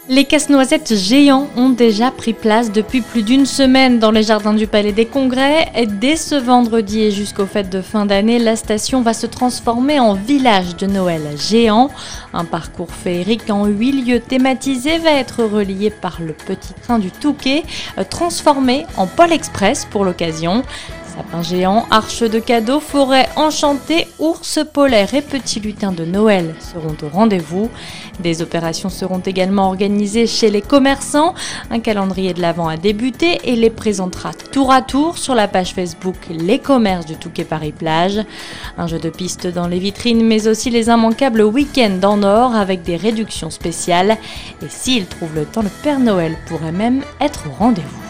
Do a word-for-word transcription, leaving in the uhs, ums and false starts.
Les casse-noisettes géants ont déjà pris place depuis plus d'une semaine dans les jardins du Palais des Congrès. Et dès ce vendredi et jusqu'aux fêtes de fin d'année, la station va se transformer en village de Noël géant. Un parcours féerique en huit lieux thématisés va être relié par le petit train du Touquet, transformé en pôle express pour l'occasion. Sapins géants, arches de cadeaux, forêts enchantées, ours polaires et petits lutins de Noël seront au rendez-vous. Des opérations seront également organisées chez les commerçants. Un calendrier de l'Avent a débuté et les présentera tour à tour sur la page Facebook Les Commerces du Touquet Paris-Plage. Un jeu de piste dans les vitrines, mais aussi les immanquables week-ends en or avec des réductions spéciales. Et s'il trouve le temps, le Père Noël pourrait même être au rendez-vous.